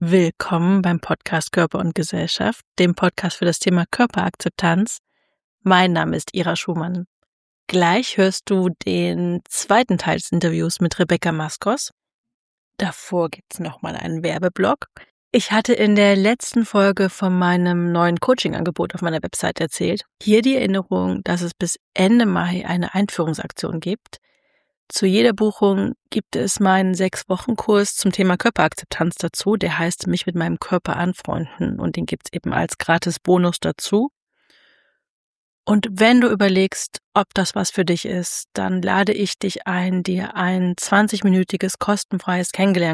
Willkommen beim Podcast Körper und Gesellschaft, dem Podcast für das Thema Körperakzeptanz. Mein Name ist Ira Schumann. Gleich hörst du den zweiten Teil des Interviews mit Rebecca Maskos. Davor gibt's nochmal einen Werbeblock. Ich hatte in der letzten Folge von meinem neuen Coaching-Angebot auf meiner Website erzählt. Hier die Erinnerung, dass es bis Ende Mai eine Einführungsaktion gibt. Zu jeder Buchung gibt es meinen 6-Wochen-Kurs zum Thema Körperakzeptanz dazu. Der heißt Mich mit meinem Körper anfreunden und den gibt's eben als gratis Bonus dazu. Und wenn du überlegst, ob das was für dich ist, dann lade ich dich ein, dir ein 20-minütiges kostenfreies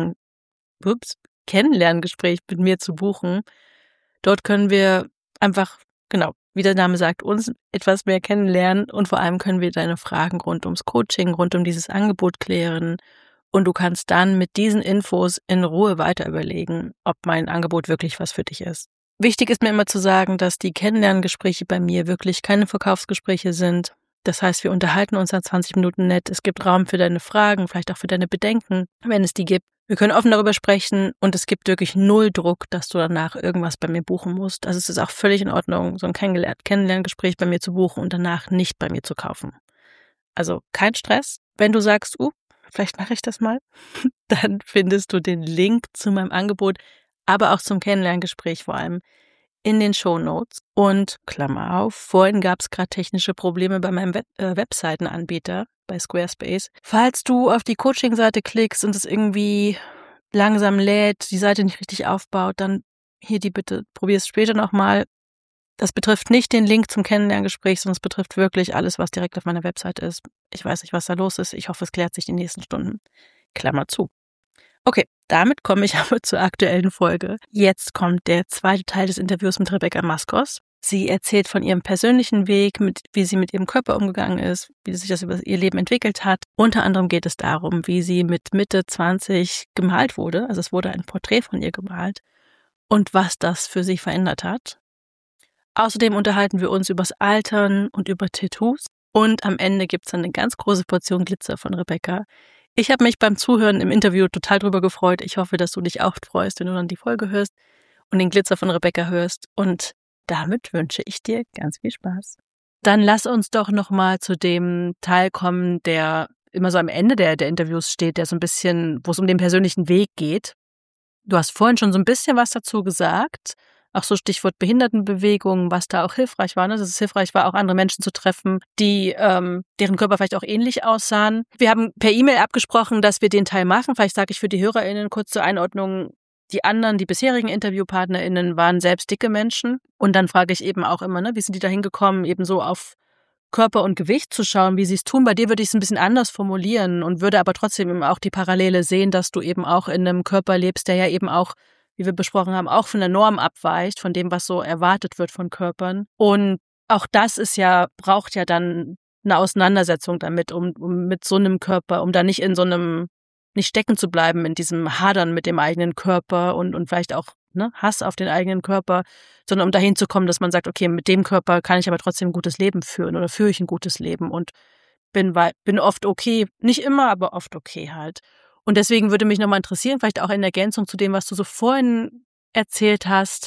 Kennenlerngespräch mit mir zu buchen. Dort können wir einfach, wie der Name sagt, uns etwas mehr kennenlernen und vor allem können wir deine Fragen rund ums Coaching, rund um dieses Angebot klären und du kannst dann mit diesen Infos in Ruhe weiter überlegen, ob mein Angebot wirklich was für dich ist. Wichtig ist mir immer zu sagen, dass die Kennenlerngespräche bei mir wirklich keine Verkaufsgespräche sind. Das heißt, wir unterhalten uns nach 20 Minuten nett. Es gibt Raum für deine Fragen, vielleicht auch für deine Bedenken, wenn es die gibt. Wir können offen darüber sprechen und es gibt wirklich null Druck, dass du danach irgendwas bei mir buchen musst. Also es ist auch völlig in Ordnung, so ein Kennenlerngespräch bei mir zu buchen und danach nicht bei mir zu kaufen. Also kein Stress. Wenn du sagst, vielleicht mache ich das mal, dann findest du den Link zu meinem Angebot, aber auch zum Kennenlerngespräch vor allem in den Shownotes. Und Klammer auf, vorhin gab es gerade technische Probleme bei meinem Webseitenanbieter bei Squarespace. Falls du auf die Coaching-Seite klickst und es irgendwie langsam lädt, die Seite nicht richtig aufbaut, dann hier die Bitte, probier es später nochmal. Das betrifft nicht den Link zum Kennenlerngespräch, sondern es betrifft wirklich alles, was direkt auf meiner Website ist. Ich weiß nicht, was da los ist. Ich hoffe, es klärt sich die nächsten Stunden. Klammer zu. Okay, damit komme ich aber zur aktuellen Folge. Jetzt kommt der zweite Teil des Interviews mit Rebecca Maskos. Sie erzählt von ihrem persönlichen Weg, wie sie mit ihrem Körper umgegangen ist, wie sich das über ihr Leben entwickelt hat. Unter anderem geht es darum, wie sie mit Mitte 20 gemalt wurde. Also es wurde ein Porträt von ihr gemalt und was das für sie verändert hat. Außerdem unterhalten wir uns übers Altern und über Tattoos. Und am Ende gibt es dann eine ganz große Portion Glitzer von Rebecca. Ich habe mich beim Zuhören im Interview total drüber gefreut. Ich hoffe, dass du dich auch freust, wenn du dann die Folge hörst und den Glitzer von Rebecca hörst. Und damit wünsche ich dir ganz viel Spaß. Dann lass uns doch nochmal zu dem Teil kommen, der immer so am Ende der Interviews steht, der so ein bisschen, wo es um den persönlichen Weg geht. Du hast vorhin schon so ein bisschen was dazu gesagt. Auch so Stichwort Behindertenbewegung, was da auch hilfreich war. Dass es hilfreich war, auch andere Menschen zu treffen, die deren Körper vielleicht auch ähnlich aussahen. Wir haben per E-Mail abgesprochen, dass wir den Teil machen. Vielleicht sage ich für die HörerInnen kurz zur Einordnung, die bisherigen InterviewpartnerInnen waren selbst dicke Menschen. Und dann frage ich eben auch immer, wie sind die da hingekommen, eben so auf Körper und Gewicht zu schauen, wie sie es tun. Bei dir würde ich es ein bisschen anders formulieren und würde aber trotzdem eben auch die Parallele sehen, dass du eben auch in einem Körper lebst, der ja eben auch, wie wir besprochen haben, auch von der Norm abweicht, von dem, was so erwartet wird von Körpern. Und auch das braucht ja dann eine Auseinandersetzung damit, um mit so einem Körper, um da nicht nicht stecken zu bleiben in diesem Hadern mit dem eigenen Körper und vielleicht auch Hass auf den eigenen Körper, sondern um dahin zu kommen, dass man sagt, okay, mit dem Körper kann ich aber trotzdem ein gutes Leben führen oder führe ich ein gutes Leben und bin oft okay, nicht immer, aber oft okay halt. Und deswegen würde mich nochmal interessieren, vielleicht auch in Ergänzung zu dem, was du so vorhin erzählt hast,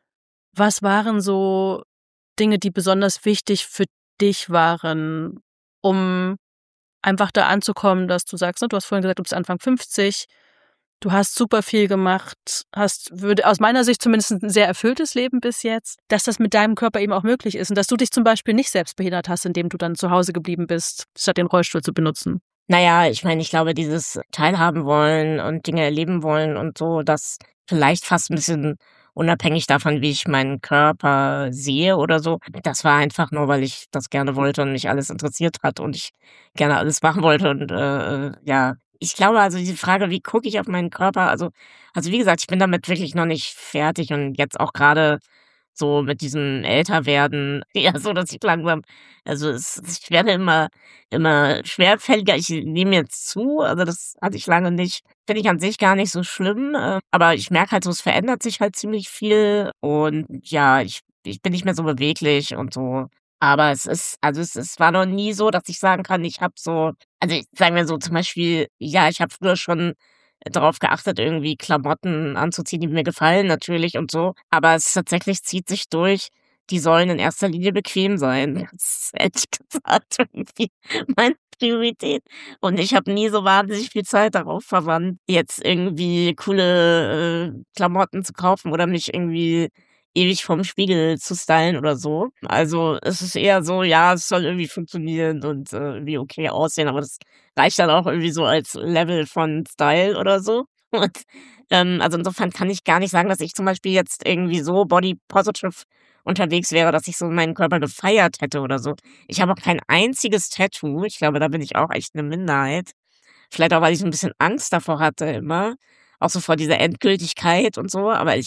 was waren so Dinge, die besonders wichtig für dich waren, um einfach da anzukommen, dass du sagst, du hast vorhin gesagt, du bist Anfang 50, du hast super viel gemacht, würde aus meiner Sicht zumindest ein sehr erfülltes Leben bis jetzt, dass das mit deinem Körper eben auch möglich ist und dass du dich zum Beispiel nicht selbst behindert hast, indem du dann zu Hause geblieben bist, statt den Rollstuhl zu benutzen. Naja, ich meine, ich glaube, dieses Teilhaben wollen und Dinge erleben wollen und so, das vielleicht fast ein bisschen unabhängig davon, wie ich meinen Körper sehe oder so. Das war einfach nur, weil ich das gerne wollte und mich alles interessiert hat und ich gerne alles machen wollte und ja. Ich glaube also diese Frage, wie gucke ich auf meinen Körper, also wie gesagt, ich bin damit wirklich noch nicht fertig und jetzt auch gerade so mit diesem Älterwerden, ja, so, dass ich langsam, also ich werde immer schwerfälliger. Ich nehme jetzt zu, also das hatte ich lange nicht. Finde ich an sich gar nicht so schlimm, aber ich merke halt so, es verändert sich halt ziemlich viel und ja, ich bin nicht mehr so beweglich und so. Aber es war noch nie so, dass ich sagen kann, ich habe so, also sagen wir so zum Beispiel, ja, ich habe früher schon darauf geachtet, irgendwie Klamotten anzuziehen, die mir gefallen natürlich und so. Aber es tatsächlich zieht sich durch, die sollen in erster Linie bequem sein. Das ist ehrlich gesagt irgendwie meine Priorität. Und ich habe nie so wahnsinnig viel Zeit darauf verwandt, jetzt irgendwie coole, Klamotten zu kaufen oder mich irgendwie ewig vorm Spiegel zu stylen oder so. Also, es ist eher so, ja, es soll irgendwie funktionieren und, irgendwie okay aussehen, aber das reicht dann auch irgendwie so als Level von Style oder so. Und, also insofern kann ich gar nicht sagen, dass ich zum Beispiel jetzt irgendwie so body positive unterwegs wäre, dass ich so meinen Körper gefeiert hätte oder so. Ich habe auch kein einziges Tattoo. Ich glaube, da bin ich auch echt 'ne Minderheit. Vielleicht auch, weil ich so 'n bisschen Angst davor hatte immer, auch so vor dieser Endgültigkeit und so. Aber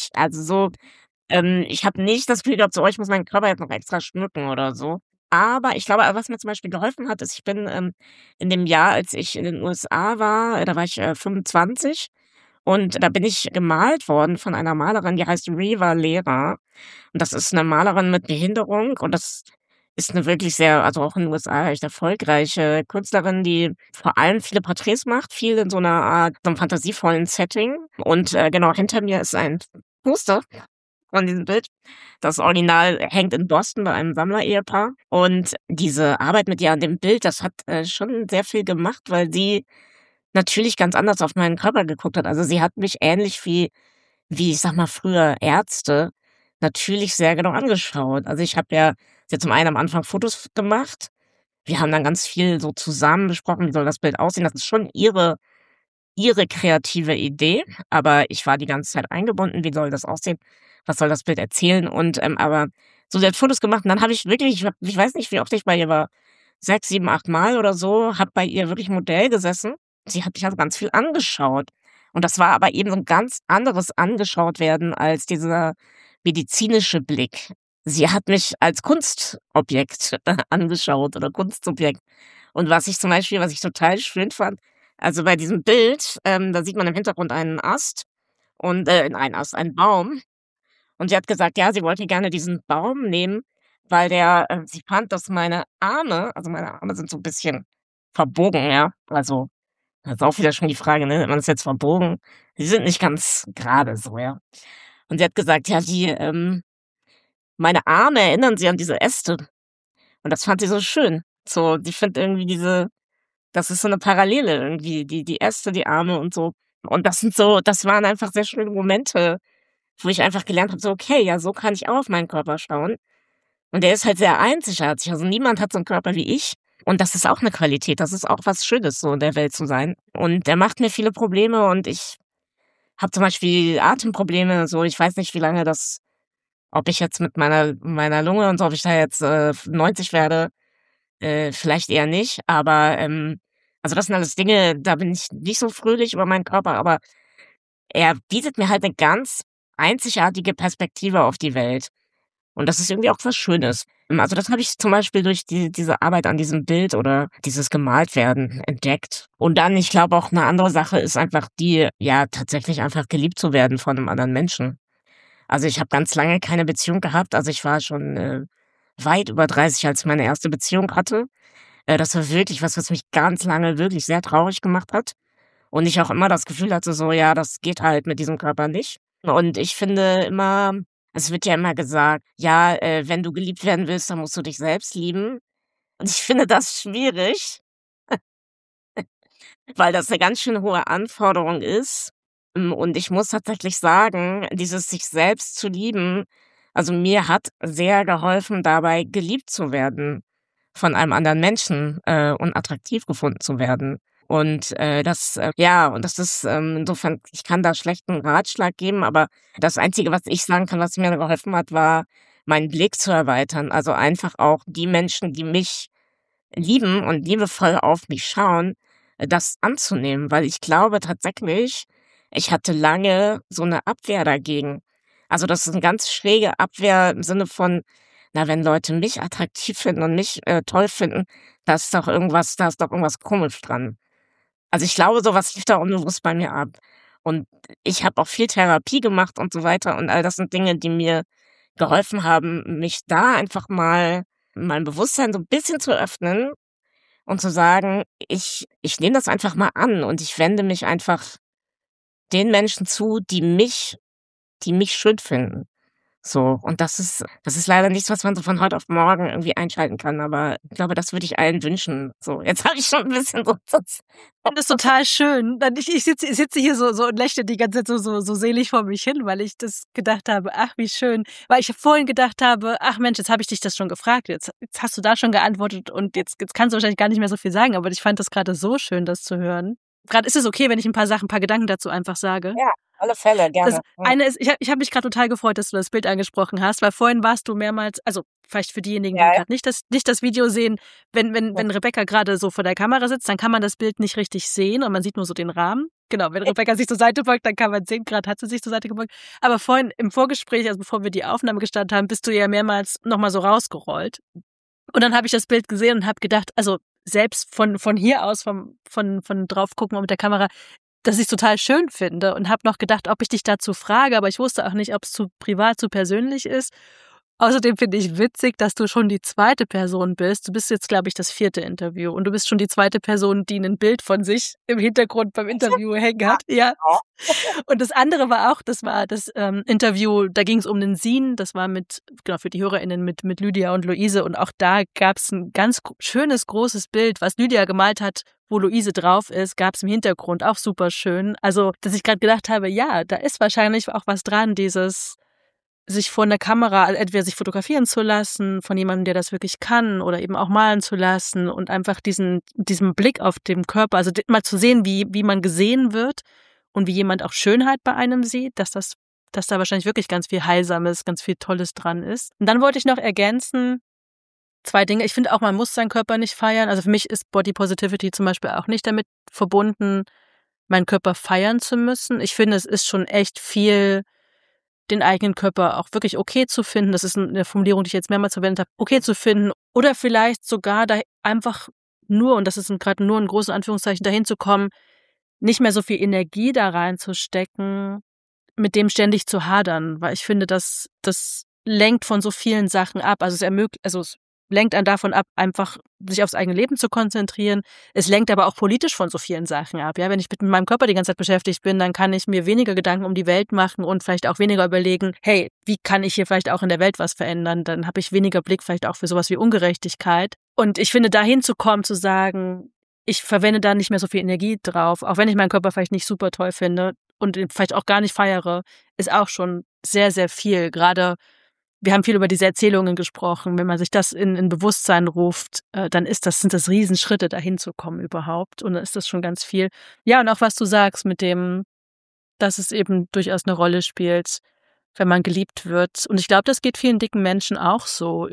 ich habe nicht das Gefühl gehabt, so: „Oh, ich muss meinen Körper jetzt noch extra schmücken“ oder so. Aber ich glaube, was mir zum Beispiel geholfen hat, ist, ich bin, in dem Jahr, als ich in den USA war, da war ich, 25, und da bin ich gemalt worden von einer Malerin, die heißt Riva Lehrer. Und das ist 'ne Malerin mit Behinderung, und das ist 'ne wirklich sehr, also auch in den USA echt erfolgreiche Künstlerin, die vor allem viele Porträts macht, viel in so 'ner Art, so 'nem fantasievollen Setting. Und, genau, hinter mir ist ein Poster von diesem Bild. Das Original hängt in Boston bei einem Sammlerehepaar. Und diese Arbeit mit ihr an dem Bild, das hat, schon sehr viel gemacht, weil sie natürlich ganz anders auf meinen Körper geguckt hat. Also, sie hat mich ähnlich wie, ich sage mal, früher Ärzte natürlich sehr genau angeschaut. Also, sie hat zum einen am Anfang Fotos gemacht. Wir haben dann ganz viel so zusammen besprochen, wie soll das Bild aussehen. Das ist schon ihre kreative Idee, aber ich war die ganze Zeit eingebunden. Wie soll das aussehen? Was soll das Bild erzählen? Und, aber so, sie hat Fotos gemacht, und dann habe ich wirklich, ich weiß nicht, wie oft ich bei ihr war, 6, 7, 8 Mal oder so, habe bei ihr wirklich Modell gesessen. Sie hat mich also ganz viel angeschaut. Und das war aber eben so 'n ganz anderes angeschaut werden als dieser medizinische Blick. Sie hat mich als Kunstobjekt angeschaut oder Kunstsubjekt. Und was ich total schön fand, also bei diesem Bild, da sieht man im Hintergrund einen Ast und, einen Baum. Und sie hat gesagt, ja, sie wollte gerne diesen Baum nehmen, weil sie fand, dass meine Arme sind so 'n bisschen verbogen, ja. Also, das ist auch wieder schon die Frage, ne, nennt man das jetzt verbogen? Die sind nicht ganz gerade so, ja. Und sie hat gesagt, ja, meine Arme erinnern sie an diese Äste. Und das fand sie so schön. So, die findet irgendwie das ist so 'ne Parallele irgendwie, die Äste, die Arme und so. Und das waren einfach sehr schöne Momente, wo ich einfach gelernt habe, so: „Okay, ja, so kann ich auch auf meinen Körper schauen.“ Und der ist halt sehr einzigartig. Also, niemand hat so 'n Körper wie ich. Und das ist auch 'ne Qualität. Das ist auch was Schönes, so in der Welt zu sein. Und der macht mir viele Probleme, und ich habe zum Beispiel Atemprobleme, so. Ich weiß nicht, wie lange das ob ich jetzt mit meiner Lunge und so, ob ich da jetzt, 90 werde, vielleicht eher nicht. Aber, also, das sind alles Dinge, da bin ich nicht so fröhlich über meinen Körper, aber er bietet mir halt 'ne ganz einzigartige Perspektive auf die Welt. Und das ist irgendwie auch was Schönes. Also, das habe ich zum Beispiel durch diese Arbeit an diesem Bild oder dieses Gemaltwerden entdeckt. Und dann, ich glaube auch, 'ne andere Sache ist einfach die, ja, tatsächlich einfach geliebt zu werden von 'nem anderen Menschen. Also, ich habe ganz lange keine Beziehung gehabt. Also, ich war schon, weit über 30, als ich meine erste Beziehung hatte. Das war wirklich was mich ganz lange wirklich sehr traurig gemacht hat. Und ich auch immer das Gefühl hatte, so: „Ja, das geht halt mit diesem Körper nicht.“ Und ich finde immer, es wird ja immer gesagt: „Ja, wenn du geliebt werden willst, dann musst du dich selbst lieben.“ Und ich finde das schwierig, weil das 'ne ganz schön hohe Anforderung ist. Und ich muss tatsächlich sagen, dieses sich selbst zu lieben, also, mir hat sehr geholfen, dabei geliebt zu werden von einem anderen Menschen, und attraktiv gefunden zu werden. Und, das ist, insofern, ich kann da schlecht 'n Ratschlag geben, aber das Einzige, was ich sagen kann, was mir geholfen hat, war, meinen Blick zu erweitern. Also, einfach auch die Menschen, die mich lieben und liebevoll auf mich schauen, das anzunehmen, weil ich glaube tatsächlich, ich hatte lange so 'ne Abwehr dagegen. Also, das ist 'ne ganz schräge Abwehr im Sinne von: „Na, wenn Leute mich attraktiv finden und mich, toll finden, da ist doch irgendwas komisch dran.“ Also, ich glaube, so was lief da unbewusst bei mir ab. Und ich habe auch viel Therapie gemacht und so weiter, und all das sind Dinge, die mir geholfen haben, mich da einfach mal mein Bewusstsein so 'n bisschen zu öffnen und zu sagen: „Ich nehme das einfach mal an, und ich wende mich einfach den Menschen zu, die mich schön finden. So, und das ist leider nichts, was man so von heute auf morgen irgendwie einschalten kann, aber ich glaube, das würde ich allen wünschen. So, jetzt habe ich schon ein bisschen so das finde es total schön. Ich sitze hier so und lächle die ganze Zeit so selig vor mich hin, weil ich das gedacht habe, ach, wie schön. Weil ich vorhin gedacht habe, ach Mensch, jetzt habe ich dich das schon gefragt, jetzt hast du da schon geantwortet und jetzt kannst du wahrscheinlich gar nicht mehr so viel sagen, aber ich fand das gerade so schön, das zu hören. Gerade ist es okay, wenn ich ein paar Gedanken dazu einfach sage? Ja, alle Fälle, Das gerne. eine ist, ich habe mich gerade total gefreut, dass du das Bild angesprochen hast, weil vorhin warst du mehrmals, also vielleicht für diejenigen, die Ja, gerade nicht das Video sehen, wenn Rebecca gerade so vor der Kamera sitzt, dann kann man das Bild nicht richtig sehen und man sieht nur so den Rahmen. Genau, wenn Rebecca sich zur Seite beugt, dann kann man sehen, gerade hat sie sich zur Seite gebeugt. Aber vorhin im Vorgespräch, also bevor wir die Aufnahme gestartet haben, bist du ja mehrmals nochmal so rausgerollt. Und dann habe ich das Bild gesehen und habe gedacht, also selbst von hier aus, von drauf gucken und mit der Kamera, dass ich es total schön finde und habe noch gedacht, ob ich dich dazu frage, aber ich wusste auch nicht, ob es zu privat, zu persönlich ist. Außerdem finde ich witzig, dass du schon die zweite Person bist. Du bist jetzt, glaube ich, das 4. Interview und du bist schon die zweite Person, die ein Bild von sich im Hintergrund beim Interview hängen hat. Ja. Und das andere war auch, das war das Interview, da ging es um den Sin, das war genau, für die HörerInnen mit Lydia und Luise und auch da gab es ein ganz schönes, großes Bild, was Lydia gemalt hat, wo Luise drauf ist, gab es im Hintergrund, auch super schön. Also, dass ich gerade gedacht habe, ja, da ist wahrscheinlich auch was dran, dieses sich vor einer Kamera, entweder sich fotografieren zu lassen von jemandem, der das wirklich kann oder eben auch malen zu lassen und einfach diesen Blick auf den Körper, also mal zu sehen, wie man gesehen wird und wie jemand auch Schönheit bei einem sieht, dass da wahrscheinlich wirklich ganz viel Heilsames, ganz viel Tolles dran ist. Und dann wollte ich noch ergänzen, 2 Dinge. Ich finde auch, man muss seinen Körper nicht feiern. Also für mich ist Body Positivity zum Beispiel auch nicht damit verbunden, meinen Körper feiern zu müssen. Ich finde, es ist schon echt viel, den eigenen Körper auch wirklich okay zu finden. Das ist eine Formulierung, die ich jetzt mehrmals verwendet habe, okay zu finden. Oder vielleicht sogar da einfach nur, und das ist gerade nur in großen Anführungszeichen, dahin zu kommen, nicht mehr so viel Energie da reinzustecken, mit dem ständig zu hadern, weil ich finde, das lenkt von so vielen Sachen ab. Es lenkt einen davon ab, einfach sich aufs eigene Leben zu konzentrieren. Es lenkt aber auch politisch von so vielen Sachen ab. Ja, wenn ich mit meinem Körper die ganze Zeit beschäftigt bin, dann kann ich mir weniger Gedanken um die Welt machen und vielleicht auch weniger überlegen, hey, wie kann ich hier vielleicht auch in der Welt was verändern? Dann habe ich weniger Blick vielleicht auch für sowas wie Ungerechtigkeit. Und ich finde, dahin zu kommen, zu sagen, ich verwende da nicht mehr so viel Energie drauf, auch wenn ich meinen Körper vielleicht nicht super toll finde und ihn vielleicht auch gar nicht feiere, ist auch schon sehr, sehr viel. Gerade wir haben viel über diese Erzählungen gesprochen. Wenn man sich das in Bewusstsein ruft, dann sind das Riesenschritte, dahin zu kommen überhaupt. Und dann ist das schon ganz viel. Ja, und auch was du sagst mit dem, dass es eben durchaus eine Rolle spielt, wenn man geliebt wird. Und ich glaube, das geht vielen dicken Menschen auch so,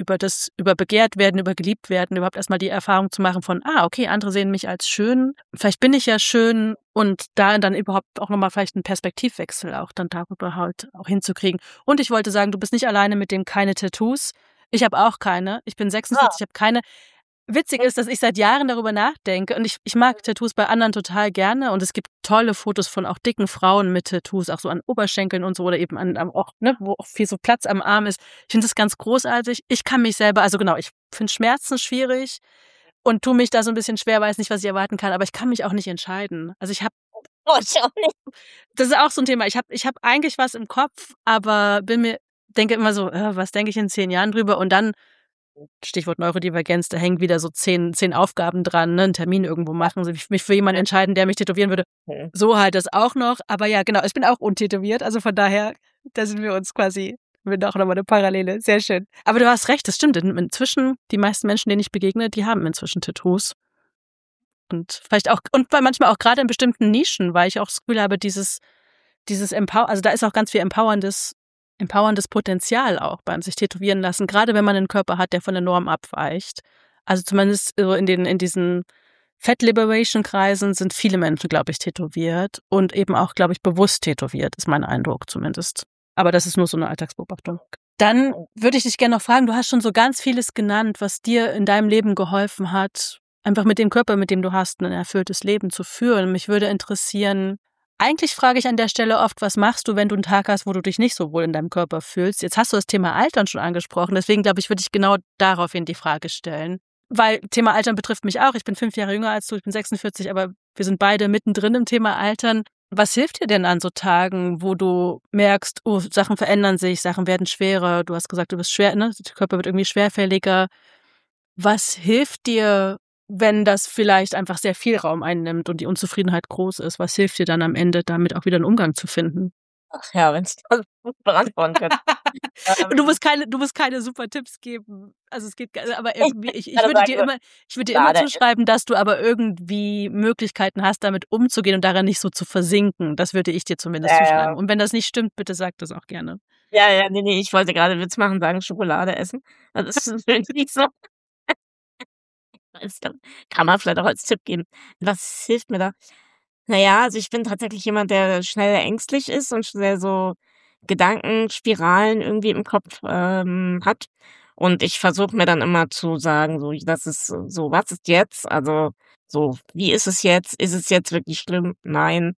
über begehrt werden, über geliebt werden, überhaupt erstmal die Erfahrung zu machen von, okay, andere sehen mich als schön, vielleicht bin ich ja schön und da dann überhaupt auch nochmal vielleicht einen Perspektivwechsel auch dann darüber halt auch hinzukriegen. Und ich wollte sagen, du bist nicht alleine mit dem keine Tattoos. Ich habe auch keine. Ich bin 46, ich habe keine. Witzig ist, dass ich seit Jahren darüber nachdenke und ich mag Tattoos bei anderen total gerne und es gibt tolle Fotos von auch dicken Frauen mit Tattoos, auch so an Oberschenkeln und so oder eben auch, ne, wo auch viel so Platz am Arm ist. Ich finde das ganz großartig. Ich kann mich selber, also genau, ich finde Schmerzen schwierig und tue mich da so ein bisschen schwer, weiß nicht, was ich erwarten kann, aber ich kann mich auch nicht entscheiden. Also Oh, ich auch nicht. das ist auch so ein Thema. Ich hab eigentlich was im Kopf, aber denke immer so, was denke ich in 10 Jahren drüber und dann Stichwort Neurodivergenz, da hängen wieder so 10 Aufgaben dran, ne, einen Termin irgendwo machen, so mich für jemanden entscheiden, der mich tätowieren würde. So halt das auch noch. Aber ja, genau, ich bin auch untätowiert, also von daher, da sind wir uns quasi, wir haben auch nochmal eine Parallele. Sehr schön. Aber du hast recht, das stimmt. Inzwischen, die meisten Menschen, denen ich begegne, die haben inzwischen Tattoos. Und vielleicht auch, und manchmal auch gerade in bestimmten Nischen, weil ich auch das Gefühl habe, dieses also da ist auch ganz viel empowerndes Potenzial auch beim sich tätowieren lassen, gerade wenn man einen Körper hat, der von der Norm abweicht. Also zumindest so in diesen Fat Liberation Kreisen sind viele Menschen, glaube ich, tätowiert und eben auch, glaube ich, bewusst tätowiert, ist mein Eindruck zumindest. Aber das ist nur so eine Alltagsbeobachtung. Dann würde ich dich gerne noch fragen, du hast schon so ganz vieles genannt, was dir in deinem Leben geholfen hat, einfach mit dem Körper, mit dem du hast, ein erfülltes Leben zu führen. Mich würde interessieren, eigentlich frage ich an der Stelle oft, was machst du, wenn du einen Tag hast, wo du dich nicht so wohl in deinem Körper fühlst? Jetzt hast du das Thema Altern schon angesprochen, deswegen glaube ich, würde ich genau daraufhin die Frage stellen. Weil Thema Altern betrifft mich auch. Ich bin 5 Jahre jünger als du, ich bin 46, aber wir sind beide mittendrin im Thema Altern. Was hilft dir denn an so Tagen, wo du merkst, oh, Sachen verändern sich, Sachen werden schwerer? Du hast gesagt, du bist schwer, ne? Der Körper wird irgendwie schwerfälliger. Was hilft dir, wenn das vielleicht einfach sehr viel Raum einnimmt und die Unzufriedenheit groß ist? Was hilft dir dann am Ende, damit auch wieder 'n Umgang zu finden? Ach ja, wenn's das beantworten könnte. Und Ähm, du musst keine super Tipps geben. Also, es geht g aber ich irgendwie ich grade sagen, so ich würde dir immer Schokolade zuschreiben, dass du aber irgendwie Möglichkeiten hast, damit umzugehen und darin nicht so zu versinken. Das würde ich dir zumindest zuschreiben. ja. Und wenn das nicht stimmt, bitte sag das auch gerne. Ja, ja, ne, ich wollte grade Witz machen, sagen Schokolade essen. Das ist wirklich so. Ist dann kann man vielleicht auch als Tipp geben. Was hilft mir da? Na ja, also ich bin tatsächlich jemand, der schnell ängstlich ist und schnell so Gedankenspiralen irgendwie im Kopf, hat. Und ich versuche mir dann immer zu sagen, so, das ist so: „Was ist jetzt?“ Also, so: „Wie ist es jetzt? Ist es jetzt wirklich schlimm? Nein.“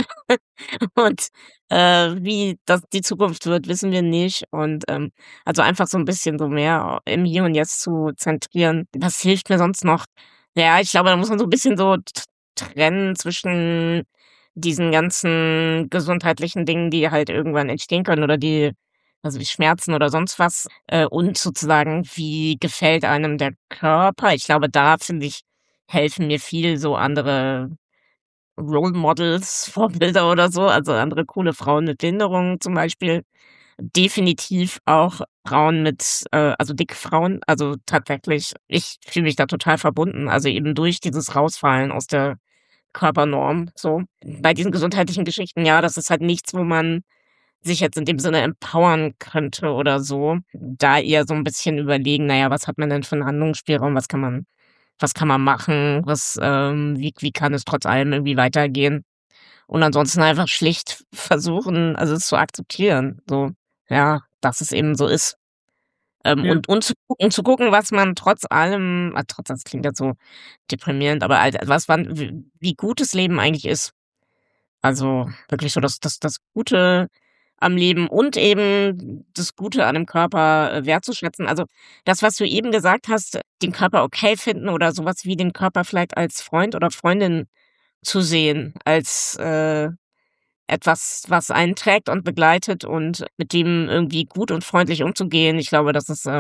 Und, wie das die Zukunft wird, wissen wir nicht. Und, also einfach so ein bisschen so mehr im Hier und Jetzt zu zentrieren. Was hilft mir sonst noch? Ja, ich glaube, da muss man so ein bisschen so trennen zwischen diesen ganzen gesundheitlichen Dingen, die halt irgendwann entstehen können oder die also wie Schmerzen oder sonst was, und sozusagen, wie gefällt einem der Körper? Ich glaube, da finde ich, helfen mir viel so andere Role Models, Vorbilder oder so, also andere coole Frauen mit Behinderungen zum Beispiel. Definitiv auch Frauen mit also dicke Frauen. Also tatsächlich, ich fühle mich da total verbunden, also eben durch dieses Rausfallen aus der Körpernorm so. Bei diesen gesundheitlichen Geschichten, ja, das ist halt nichts, wo man sich jetzt in dem Sinne empowern könnte oder so. Da eher so 'n bisschen überlegen: „Na ja, was hat man denn für 'n Handlungsspielraum? Was kann man machen? Wie kann es trotz allem irgendwie weitergehen?“ Und ansonsten einfach schlicht versuchen, also es zu akzeptieren, so, ja, dass es eben so ist. Ja. Und zu gucken, was man trotz allem trotz das klingt jetzt so deprimierend, aber halt was man wie gut das Leben eigentlich ist. Also, wirklich so das Gute am Leben und eben das Gute an dem Körper, wertzuschätzen. Also, das, was du eben gesagt hast, den Körper okay finden oder so was wie den Körper vielleicht als Freund oder Freundin zu sehen, als, etwas, was einen trägt und begleitet und mit dem irgendwie gut und freundlich umzugehen. Ich glaube,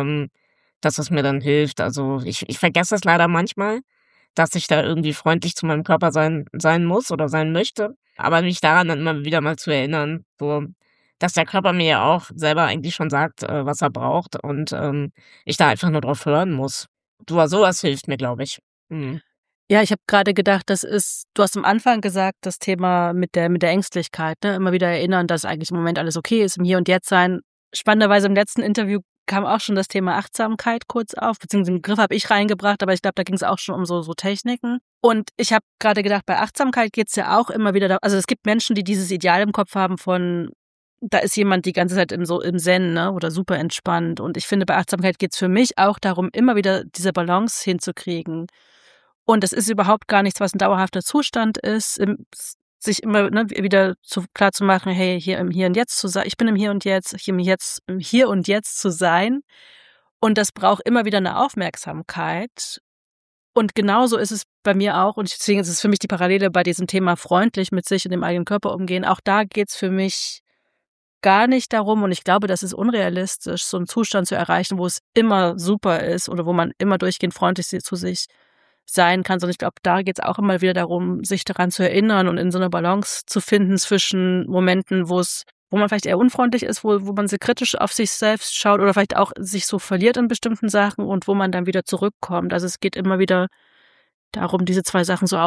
das, was mir dann hilft. Also, ich vergesse es leider manchmal, dass ich da irgendwie freundlich zu meinem Körper sein muss oder sein möchte, aber mich daran dann immer wieder mal zu erinnern, so, dass der Körper mir ja auch selber eigentlich schon sagt, was er braucht und, ich da einfach nur drauf hören muss. So was hilft mir, glaube ich. Mhm. Ja, ich habe grade gedacht, das ist du hast am Anfang gesagt, das Thema mit der Ängstlichkeit, ne? Immer wieder erinnern, dass eigentlich im Moment alles okay ist, im Hier und Jetzt sein. Spannenderweise im letzten Interview kam auch schon das Thema Achtsamkeit kurz auf, beziehungsweise den Begriff habe ich reingebracht, aber ich glaube, da ging's auch schon um so Techniken. Und ich habe grade gedacht, bei Achtsamkeit geht's ja auch immer wieder da also, es gibt Menschen, die dieses Ideal im Kopf haben von da ist jemand die ganze Zeit im Zen, ne, oder super entspannt. Und ich finde, bei Achtsamkeit geht's für mich auch darum, immer wieder diese Balance hinzukriegen. Und das ist überhaupt gar nichts, was 'n dauerhafter Zustand ist, sich immer, ne, wieder klarzumachen: „Hey, hier im Hier und Jetzt zu sein. Ich bin im Hier und Jetzt, im Hier und Jetzt zu sein.“ Und das braucht immer wieder 'ne Aufmerksamkeit. Und genauso ist es bei mir auch und deswegen ist es für mich die Parallele bei diesem Thema freundlich mit sich und dem eigenen Körper umgehen. Auch da geht's für mich gar nicht darum und ich glaube, das ist unrealistisch, so 'n Zustand zu erreichen, wo es immer super ist oder wo man immer durchgehend freundlich zu sich sein kann, sondern ich glaube, da geht's auch immer wieder darum, sich daran zu erinnern und in so 'ne Balance zu finden zwischen Momenten, wo man vielleicht eher unfreundlich ist, wo man sehr kritisch auf sich selbst schaut oder vielleicht auch sich so verliert in bestimmten Sachen und wo man dann wieder zurückkommt. Also, es geht immer wieder darum, diese 2 Sachen so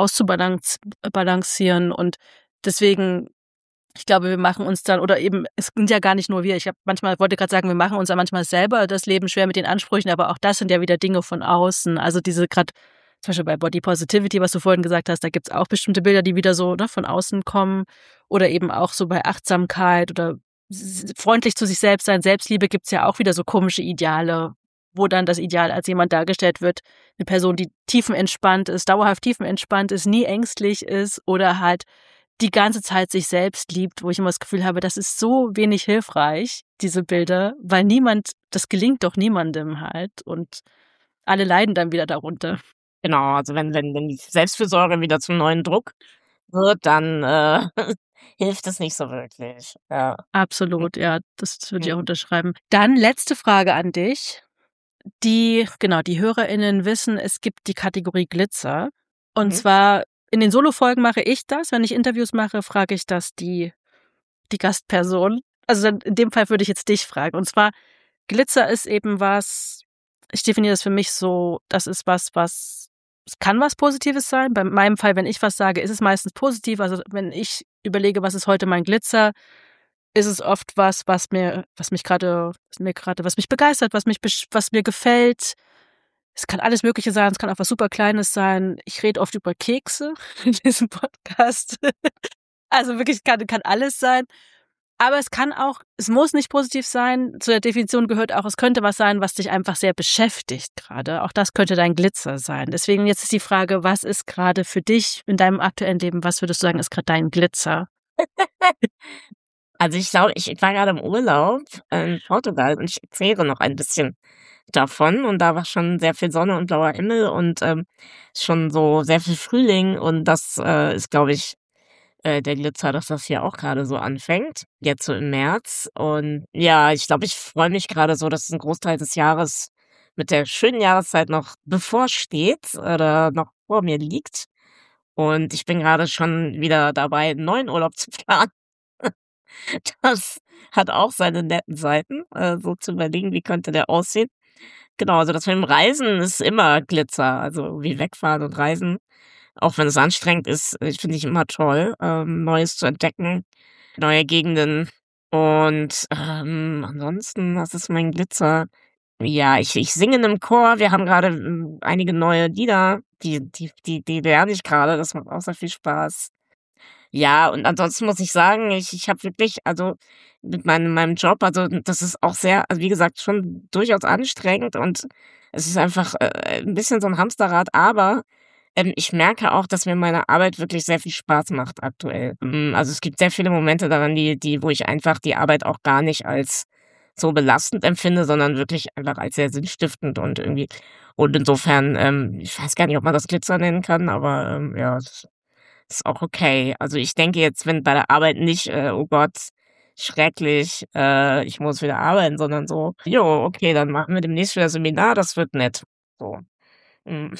balancieren und deswegen ich glaube, wir machen uns dann oder eben es sind ja gar nicht nur wir. Ich habe manchmal wollte grad sagen, wir machen uns ja manchmal selber das Leben schwer mit den Ansprüchen, aber auch das sind ja wieder Dinge von außen. Also, diese grad zum Beispiel bei Body Positivity, was du vorhin gesagt hast, da gibt's auch bestimmte Bilder, die wieder so, ne, von außen kommen oder eben auch so bei Achtsamkeit oder freundlich zu sich selbst sein. Selbstliebe gibt's ja auch wieder so komische Ideale, wo dann das Ideal als jemand dargestellt wird, 'ne Person, die tiefenentspannt ist, dauerhaft tiefenentspannt ist, nie ängstlich ist oder halt die ganze Zeit sich selbst liebt, wo ich immer das Gefühl habe, das ist so wenig hilfreich, diese Bilder, weil das gelingt doch niemandem halt und alle leiden dann wieder darunter. Genau, also wenn die Selbstfürsorge wieder zum neuen Druck wird, dann, hilft es nicht so wirklich. Ja. Absolut, ja, das würde ich auch Mhm. unterschreiben. Dann letzte Frage an dich. Die HörerInnen wissen, es gibt die Kategorie Glitzer. Und Mhm. zwar in den Solo-Folgen mache ich das. Wenn ich Interviews mache, frage ich das die Gastperson. Also in dem Fall würde ich jetzt dich fragen. Und zwar, Glitzer ist eben was, ich definiere das für mich so, das ist was, es kann was Positives sein. Bei meinem Fall, wenn ich was sage, ist es meistens positiv. Also wenn ich überlege, was ist heute mein Glitzer, ist es oft was mich begeistert, was mir gefällt. Es kann alles Mögliche sein, es kann auch was super Kleines sein. Ich rede oft über Kekse in diesem Podcast. Also wirklich kann alles sein. Aber es muss nicht positiv sein. Zu der Definition gehört auch, es könnte was sein, was dich einfach sehr beschäftigt gerade. Auch das könnte dein Glitzer sein. Deswegen jetzt ist die Frage, was ist gerade für dich in deinem aktuellen Leben, was würdest du sagen, ist gerade dein Glitzer? Also, ich glaube, ich war gerade im Urlaub in Portugal und ich erzähle noch ein bisschen davon und da war schon sehr viel Sonne und blauer Himmel und, schon so sehr viel Frühling und das, ist, glaube ich, der Glitzer, dass das hier auch gerade so anfängt, jetzt so im März. Und ja, ich glaube, ich freue mich gerade so, dass ein Großteil des Jahres mit der schönen Jahreszeit noch bevorsteht oder noch vor mir liegt. Und ich bin gerade schon wieder dabei, 'n neuen Urlaub zu planen. Das hat auch seine netten Seiten, so zu überlegen, wie könnte der aussehen. Genau, also das mit dem Reisen ist immer Glitzer, also wie wegfahren und reisen, auch wenn es anstrengend ist, finde ich immer toll, Neues zu entdecken, neue Gegenden. Und, ansonsten, was ist mein Glitzer? Ja, ich singe in 'nem Chor. Wir haben grade, einige neue Lieder, die lerne ich grade. Das macht auch sehr viel Spaß. Ja, und ansonsten muss ich sagen, ich habe wirklich also, mit meinem Job also, das ist auch sehr also, wie gesagt, schon durchaus anstrengend und es ist einfach, 'n bisschen so 'n Hamsterrad, aber, ich merke auch, dass mir meine Arbeit wirklich sehr viel Spaß macht aktuell. Also, es gibt sehr viele Momente daran, wo ich einfach die Arbeit auch gar nicht als so belastend empfinde, sondern wirklich einfach als sehr sinnstiftend und irgendwie und insofern, ich weiß gar nicht, ob man das Glitzer nennen kann, aber, ja, ist auch okay. Also, ich denke jetzt, wenn bei der Arbeit nicht, „Oh Gott, schrecklich, ich muss wieder arbeiten“, sondern so: „Jo, okay, dann machen wir demnächst wieder Seminar, das wird nett.“ So. Mhm.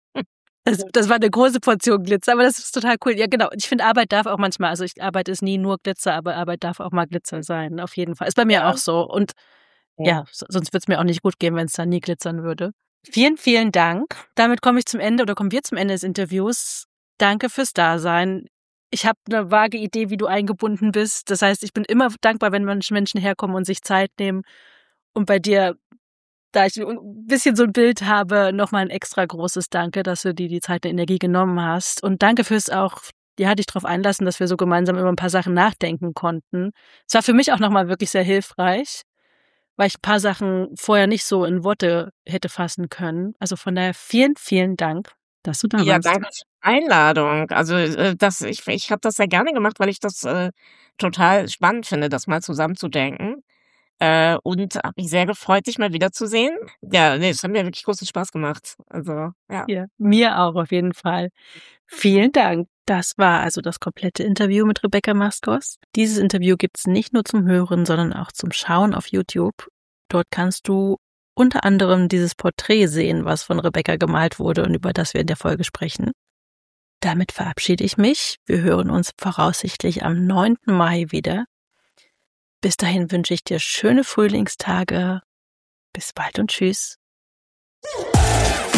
Das war eine große Portion Glitzer, aber das ist total cool. Ja, genau. Und ich finde, Arbeit darf auch manchmal Arbeit ist nie nur Glitzer, aber Arbeit darf auch mal Glitzer sein, auf jeden Fall. Ist bei mir Ja, auch so. Und ja. ja, sonst würde es mir auch nicht gut gehen, wenn es da nie glitzern würde. Vielen, vielen Dank. Damit kommen wir zum Ende des Interviews. Danke fürs Dasein. Ich habe eine vage Idee, wie du eingebunden bist. Das heißt, ich bin immer dankbar, wenn Menschen herkommen und sich Zeit nehmen. Und bei dir, da ich 'n bisschen so ein Bild habe, noch mal 'n extra großes Danke, dass du dir die Zeit und Energie genommen hast. Und danke fürs auch, ja, dich drauf einlassen, dass wir so gemeinsam über ein paar Sachen nachdenken konnten. Es war für mich auch noch mal wirklich sehr hilfreich, weil ich 'n paar Sachen vorher nicht so in Worte hätte fassen können. Also, von daher vielen, vielen Dank, dass du da Ja, warst. danke für die Einladung. Also, ich habe das sehr gerne gemacht, weil ich das, total spannend finde, das mal zusammenzudenken, und habe mich sehr gefreut, dich mal wiederzusehen. Ja, ne, es hat mir wirklich großen Spaß gemacht. Also, ja. Ja, mir auch auf jeden Fall. Vielen Dank. Das war also das komplette Interview mit Rebecca Maskos. Dieses Interview gibt's nicht nur zum Hören, sondern auch zum Schauen auf YouTube. Dort kannst du unter anderem dieses Porträt sehen, was von Rebecca gemalt wurde und über das wir in der Folge sprechen. Damit verabschiede ich mich. Wir hören uns voraussichtlich am 9. Mai wieder. Bis dahin wünsche ich dir schöne Frühlingstage. Bis bald und tschüss.